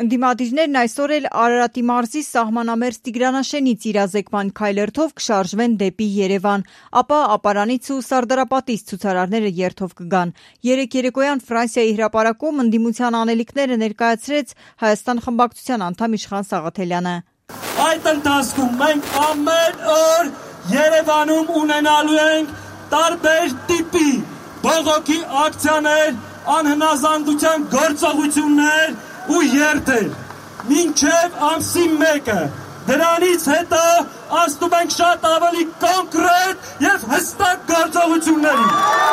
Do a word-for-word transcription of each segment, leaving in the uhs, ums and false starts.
Ընդդիմադիրներն այսօր էլ Արարատի մարզի սահմանամերձ Տիգրանաշենից իրազեկման քայլերթով կշարժվեն դեպի Երևան, ապա Ապարանից ու Սարդարապատից ցուցարարները երթով կգան։ Երեկ երեկոյան Ֆրանսիայի հրապարակում ընդդիմության անելիքները ներկայացրեց Հայաստան խմբակցության անդամ Իշխան Սաղաթելյանը։ Այդ ընթացքում մենք ամեն օր Երևանում ունենալու ենք տարբեր տիպի բողոքի ակցիաներ, անհնազանդության գործողություններ ու երթեր, մինչև ամսի մեկը, դրանից հետո անցնում ենք շատ ավելի կոնկրետ և հստակ գործողությունների։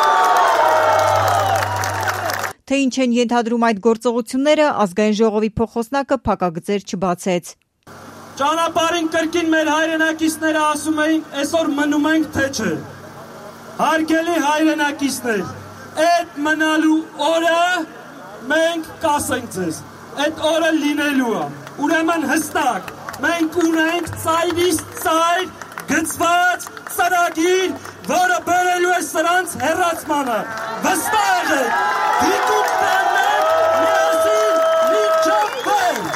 Թե ինչ են ենթադրում այդ գործողությունները, ազգային ժողովի փոխոսնակը փակագծեր չբացեց։ Ճանապարհին կրկին մեր հայրենակիցները ասում էին, այսօր մնում ենք, թե չէ։ Հարգելի հայրենակիցներ, այդ մնալու օրը մենք կասենք ձեզ, այդ օրը լինելու է, ուրեմն հստակ, մենք ունենք ծայրից ծայր գծված ծրագիր, որը բերելու է սրանց հեռացմանը, վստահ եք, դիտում տանենք միասին մինչև վերջ։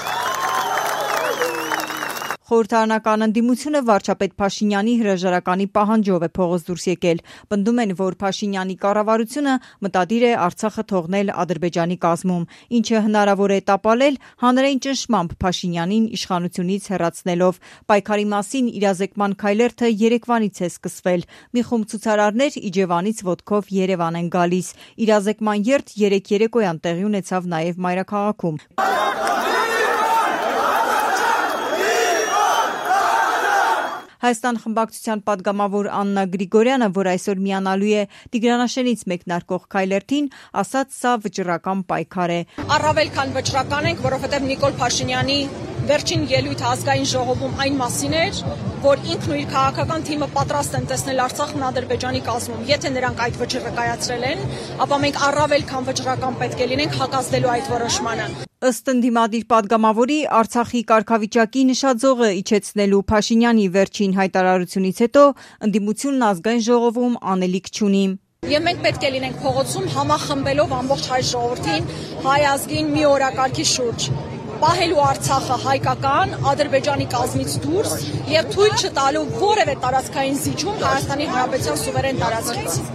Խորհրդարանական ընդդիմությունը վարչապետ Փաշինյանի հրաժարականի պահանջով է փողոց դուրս եկել։ Պնդում են, որ Փաշինյանի կառավարությունը մտադիր է Արցախը թողնել Ադրբեջանի կազմում, ինչը հնարավոր է տապալել հանրային ճնշմամբ Փաշինյանին իշխանությունից հեռացնելով։ Պայքարի մասին իրազեկման քայլերթը Երևանից է սկսվել։ Մի խումբ ցուցարարներ Իջևանից ոտքով Երևան են գալիս։ Իրազեկման երթ երեկ երեկոյան տեղի ունեցավ նաև մայրաքաղաքում։ Հայաստան խմբակցության պատգամավոր Աննա Գրիգորյանը, որ այսօր միանալու է Տիգրանաշենից մեկնարկող քայլերթին, ասաց, սա վճռական պայքար է։ Առավել քան վճռական ենք, որովհետև Նիկոլ Փաշինյանի վերջին ելույթը ազգային ժողովում այն մասին էր, որ ինքն ու իր քաղաքական թիմը պատրաստ են տեսնել Արցախն Ադրբեջանի կազմում։ Եթե նրանք այդ վճիռը կայացրել են, ապա մենք առավել քան վճռական պետք է լինենք հակազդելու այդ որոշմանը։ Ըստ ընդդիմադիր պատգամավորի, Արցախի կարգավիճակի նշաձողը իջեցնելու Փաշինյանի վերջին հայտարարությունից հետո ընդդիմությունն ազգային ժողովում անելիք չունի։ Եվ մենք պետք է լինենք փողոցում համախմբելով ամբողջ հայ ժողովրդին հայ ազգին մի օրակարգի շուրջ, պահելու Արցախը հայկական, Ադրբեջանի կազմից դուրս և թույլ չտալու որևէ տարածքային զիջում Հայաստանի Հանրապետության սուվերեն տարածքից։